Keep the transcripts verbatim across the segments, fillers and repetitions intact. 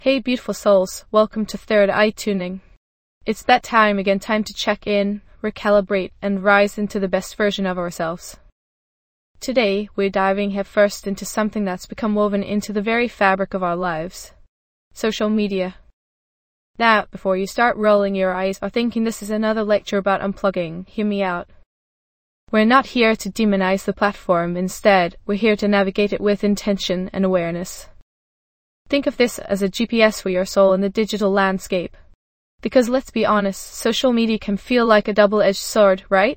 Hey beautiful souls, welcome to Third Eye Tuning. It's that time again, time to check in, recalibrate, and rise into the best version of ourselves. Today, we're diving headfirst into something that's become woven into the very fabric of our lives. Social media. Now, before you start rolling your eyes or thinking this is another lecture about unplugging, hear me out. We're not here to demonize the platform, instead, we're here to navigate it with intention and awareness. Think of this as a G P S for your soul in the digital landscape. Because let's be honest, social media can feel like a double-edged sword, right?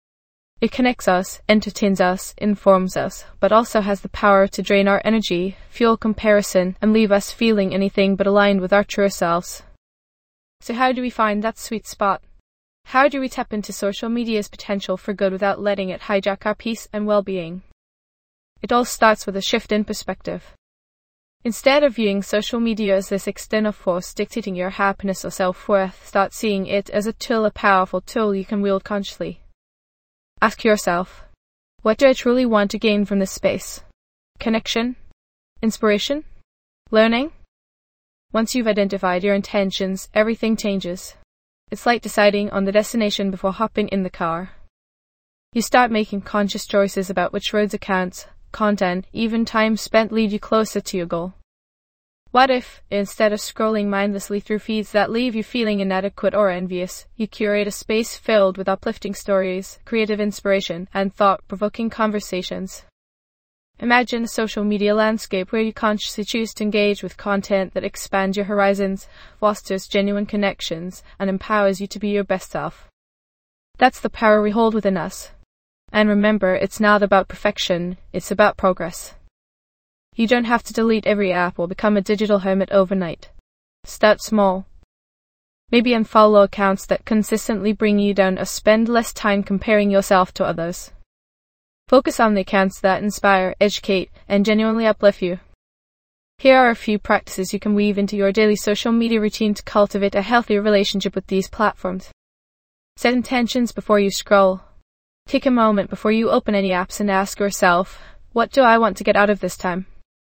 It connects us, entertains us, informs us, but also has the power to drain our energy, fuel comparison, and leave us feeling anything but aligned with our true selves. So how do we find that sweet spot? How do we tap into social media's potential for good without letting it hijack our peace and well-being? It all starts with a shift in perspective. Instead of viewing social media as this external force dictating your happiness or self-worth, start seeing it as a tool, a powerful tool you can wield consciously. Ask yourself, what do I truly want to gain from this space? Connection? Inspiration? Learning? Once you've identified your intentions, everything changes. It's like deciding on the destination before hopping in the car. You start making conscious choices about which roads, accounts, content, even time spent lead you closer to your goal. What if, instead of scrolling mindlessly through feeds that leave you feeling inadequate or envious, you curate a space filled with uplifting stories, creative inspiration, and thought-provoking conversations? Imagine a social media landscape where you consciously choose to engage with content that expands your horizons, fosters genuine connections, and empowers you to be your best self. That's the power we hold within us. And remember, it's not about perfection, it's about progress. You don't have to delete every app or become a digital hermit overnight. Start small. Maybe unfollow accounts that consistently bring you down or spend less time comparing yourself to others. Focus on the accounts that inspire, educate, and genuinely uplift you. Here are a few practices you can weave into your daily social media routine to cultivate a healthier relationship with these platforms. Set intentions before you scroll. Take a moment before you open any apps and ask yourself, what do I want to get out of this time?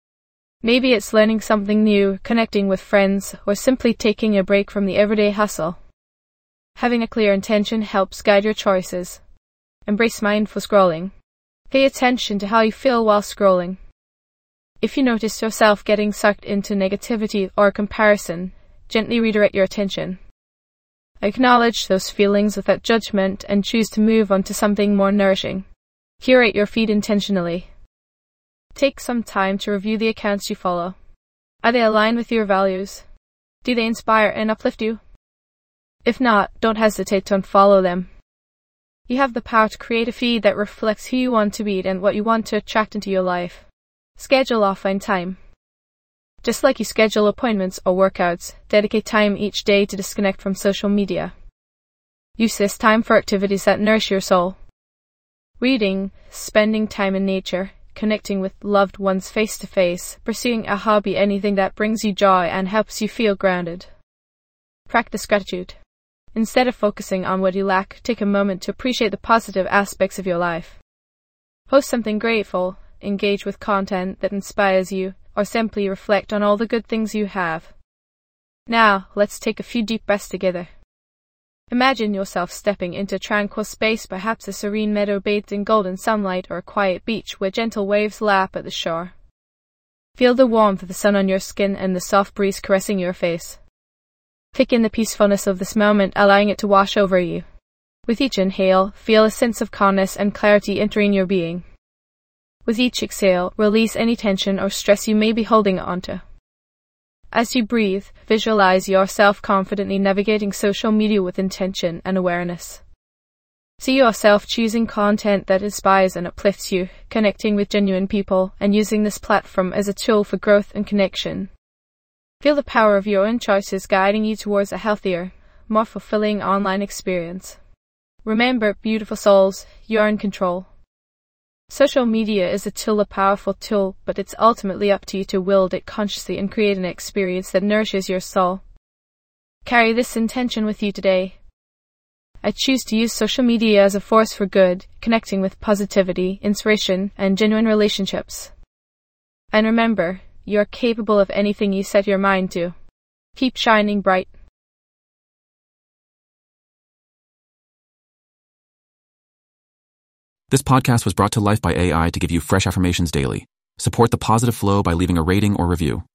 Maybe it's learning something new, connecting with friends, or simply taking a break from the everyday hustle. Having a clear intention helps guide your choices. Embrace mindful scrolling. Pay attention to how you feel while scrolling. If you notice yourself getting sucked into negativity or comparison, gently redirect your attention. Acknowledge those feelings without judgment and choose to move on to something more nourishing. Curate your feed intentionally. Take some time to review the accounts you follow. Are they aligned with your values? Do they inspire and uplift you? If not, don't hesitate to unfollow them. You have the power to create a feed that reflects who you want to be and what you want to attract into your life. Schedule offline time. Just like you schedule appointments or workouts, dedicate time each day to disconnect from social media. Use this time for activities that nourish your soul. Reading, spending time in nature, connecting with loved ones face to face, pursuing a hobby, anything that brings you joy and helps you feel grounded. Practice gratitude. Instead of focusing on what you lack, take a moment to appreciate the positive aspects of your life. Post something grateful, engage with content that inspires you, or simply reflect on all the good things you have. Now, let's take a few deep breaths together. Imagine yourself stepping into a tranquil space, perhaps a serene meadow bathed in golden sunlight or a quiet beach where gentle waves lap at the shore. Feel the warmth of the sun on your skin and the soft breeze caressing your face. Take in the peacefulness of this moment, allowing it to wash over you. With each inhale, feel a sense of calmness and clarity entering your being. With each exhale, release any tension or stress you may be holding onto. As you breathe, visualize yourself confidently navigating social media with intention and awareness. See yourself choosing content that inspires and uplifts you, connecting with genuine people, and using this platform as a tool for growth and connection. Feel the power of your own choices guiding you towards a healthier, more fulfilling online experience. Remember, beautiful souls, you're in control. Social media is a tool, a powerful tool, but it's ultimately up to you to wield it consciously and create an experience that nourishes your soul. Carry this intention with you today. I choose to use social media as a force for good, connecting with positivity, inspiration, and genuine relationships. And remember, you are capable of anything you set your mind to. Keep shining bright. This podcast was brought to life by A I to give you fresh affirmations daily. Support the positive flow by leaving a rating or review.